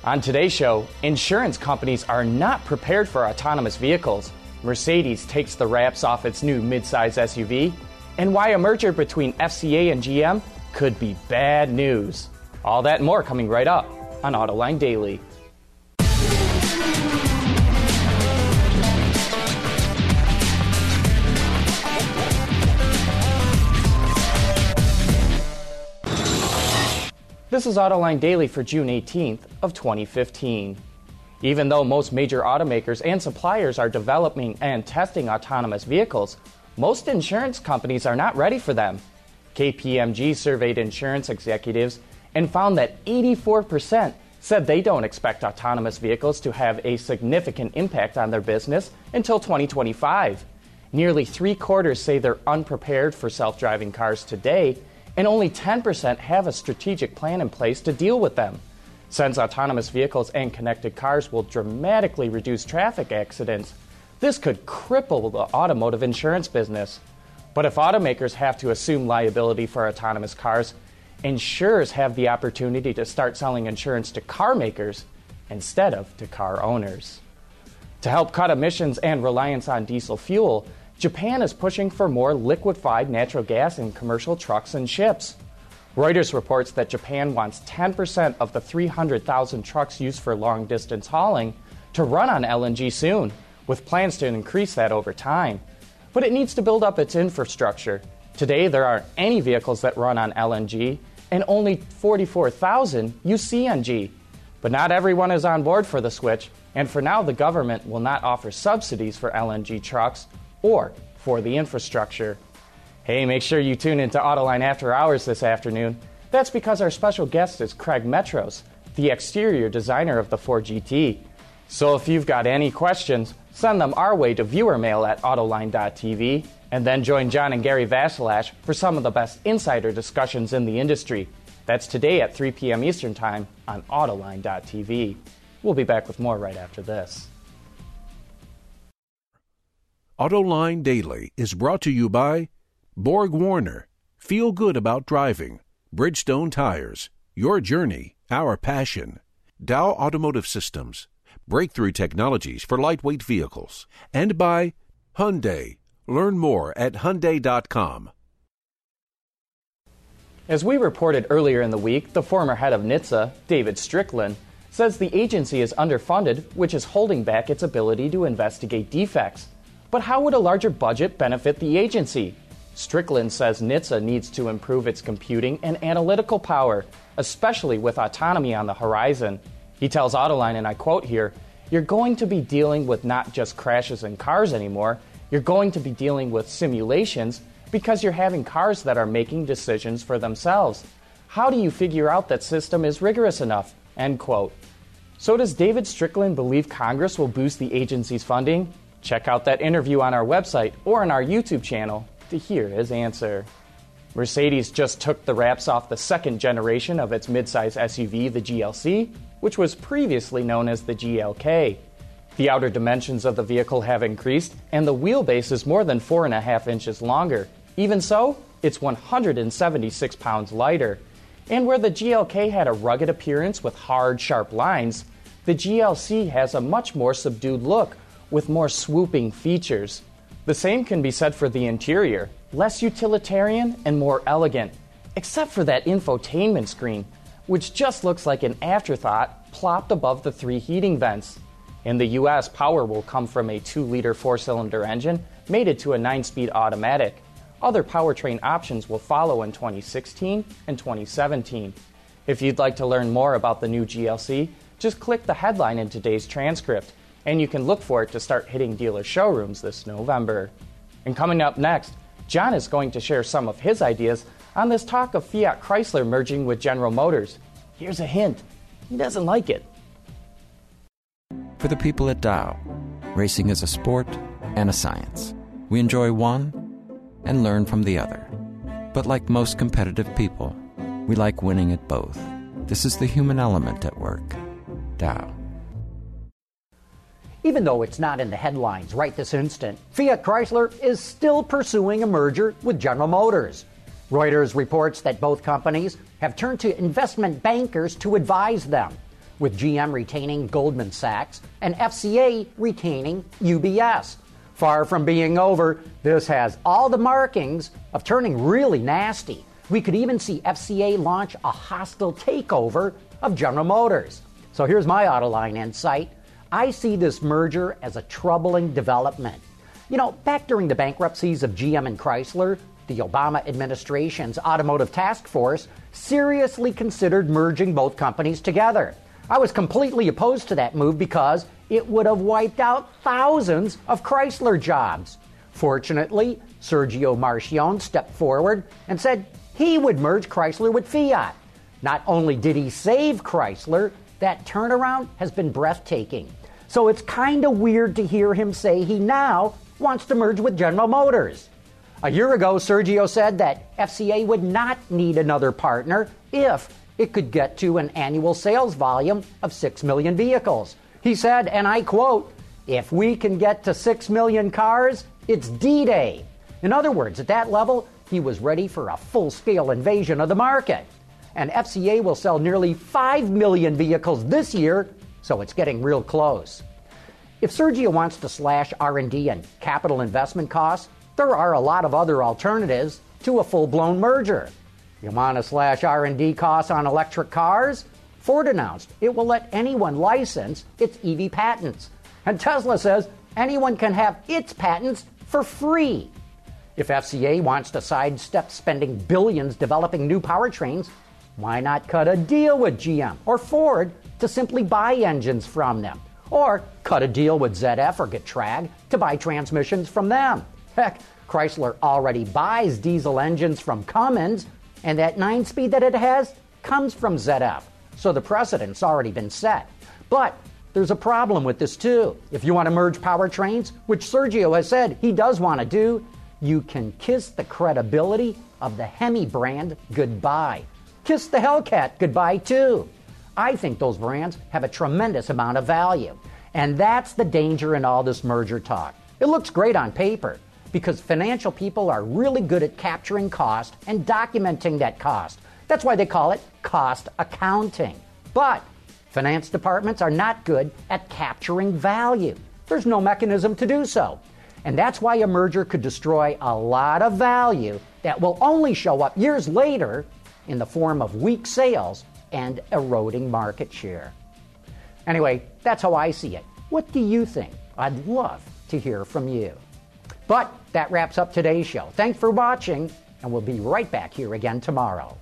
On today's show, insurance companies are not prepared for autonomous vehicles. Mercedes takes the wraps off its new midsize SUV, and why a merger between FCA and GM could be bad news. All that and more coming right up on Autoline Daily. This is Autoline Daily for June 18th of 2015. Even though most major automakers and suppliers are developing and testing autonomous vehicles, most insurance companies are not ready for them. KPMG surveyed insurance executives and found that 84% said they don't expect autonomous vehicles to have a significant impact on their business until 2025. Nearly three-quarters say they're unprepared for self-driving cars today, and only 10% have a strategic plan in place to deal with them. Since autonomous vehicles and connected cars will dramatically reduce traffic accidents, this could cripple the automotive insurance business. But if automakers have to assume liability for autonomous cars, insurers have the opportunity to start selling insurance to car makers instead of to car owners. To help cut emissions and reliance on diesel fuel, Japan is pushing for more liquefied natural gas in commercial trucks and ships. Reuters reports that Japan wants 10% of the 300,000 trucks used for long-distance hauling to run on LNG soon, with plans to increase that over time. But it needs to build up its infrastructure. Today, there aren't any vehicles that run on LNG, and only 44,000 use CNG. But not everyone is on board for the switch, and for now, the government will not offer subsidies for LNG trucks or for the infrastructure. Hey, make sure you tune into Autoline After Hours this afternoon. That's because our special guest is Craig Metros, the exterior designer of the Ford GT. So if you've got any questions, send them our way to viewermail@autoline.tv, and then join John and Gary Vasilash for some of the best insider discussions in the industry. That's today at 3 p.m. Eastern Time on autoline.tv. We'll be back with more right after this. Autoline Daily is brought to you by Borg Warner. Feel good about driving. Bridgestone Tires. Your journey, our passion. Dow Automotive Systems. Breakthrough technologies for lightweight vehicles. And by Hyundai. Learn more at Hyundai.com. As we reported earlier in the week, the former head of NHTSA, David Strickland, says the agency is underfunded, which is holding back its ability to investigate defects. But how would a larger budget benefit the agency? Strickland says NHTSA needs to improve its computing and analytical power, especially with autonomy on the horizon. He tells Autoline, and I quote here, "You're going to be dealing with not just crashes in cars anymore, you're going to be dealing with simulations because you're having cars that are making decisions for themselves. How do you figure out that system is rigorous enough?" End quote. So does David Strickland believe Congress will boost the agency's funding? Check out that interview on our website or on our YouTube channel to hear his answer. Mercedes just took the wraps off the second generation of its midsize SUV, the GLC, which was previously known as the GLK. The outer dimensions of the vehicle have increased, and the wheelbase is more than 4.5 inches longer. Even so, it's 176 pounds lighter. And where the GLK had a rugged appearance with hard, sharp lines, the GLC has a much more subdued look, with more swooping features. The same can be said for the interior, less utilitarian and more elegant, except for that infotainment screen, which just looks like an afterthought plopped above the 3 heating vents. In the US, power will come from a 2-liter 4-cylinder engine mated to a 9-speed automatic. Other powertrain options will follow in 2016 and 2017. If you'd like to learn more about the new GLC, just click the headline in today's transcript, and you can look for it to start hitting dealer showrooms this November. And coming up next, John is going to share some of his ideas on this talk of Fiat Chrysler merging with General Motors. Here's a hint: he doesn't like it. For the people at Dow, racing is a sport and a science. We enjoy one and learn from the other. But like most competitive people, we like winning at both. This is the human element at work. Dow. Even though it's not in the headlines right this instant, Fiat Chrysler is still pursuing a merger with General Motors. Reuters reports that both companies have turned to investment bankers to advise them. with GM retaining Goldman Sachs and FCA retaining UBS. Far from being over, this has all the markings of turning really nasty. We could even see FCA launch a hostile takeover of General Motors. So here's my Autoline insight. I see this merger as a troubling development. You know, back during the bankruptcies of GM and Chrysler, the Obama administration's automotive task force seriously considered merging both companies together. I was completely opposed to that move because it would have wiped out thousands of Chrysler jobs. Fortunately, Sergio Marchionne stepped forward and said he would merge Chrysler with Fiat. Not only did he save Chrysler, that turnaround has been breathtaking. So it's kind of weird to hear him say he now wants to merge with General Motors. A year ago, Sergio said that FCA would not need another partner if it could get to an annual sales volume of 6 million vehicles. He said, and I quote, "If we can get to 6 million cars, it's D-Day." In other words, at that level, he was ready for a full-scale invasion of the market. And FCA will sell nearly 5 million vehicles this year, so it's getting real close. If Sergio wants to slash R&D and capital investment costs, there are a lot of other alternatives to a full-blown merger. You want to slash R&D costs on electric cars? Ford announced it will let anyone license its EV patents. And Tesla says anyone can have its patents for free. If FCA wants to sidestep spending billions developing new powertrains, why not cut a deal with GM or Ford to simply buy engines from them? Or cut a deal with ZF or Getrag to buy transmissions from them. Heck, Chrysler already buys diesel engines from Cummins, and that 9-speed that it has comes from ZF. So the precedent's already been set. But there's a problem with this too. If you want to merge powertrains, which Sergio has said he does want to do, you can kiss the credibility of the Hemi brand goodbye. Kiss the Hellcat goodbye too. I think those brands have a tremendous amount of value. And that's the danger in all this merger talk. It looks great on paper because financial people are really good at capturing cost and documenting that cost. That's why they call it cost accounting. But finance departments are not good at capturing value. There's no mechanism to do so. And that's why a merger could destroy a lot of value that will only show up years later in the form of weak sales and eroding market share. Anyway, that's how I see it. What do you think? I'd love to hear from you. But that wraps up today's show. Thanks for watching, and we'll be right back here again tomorrow.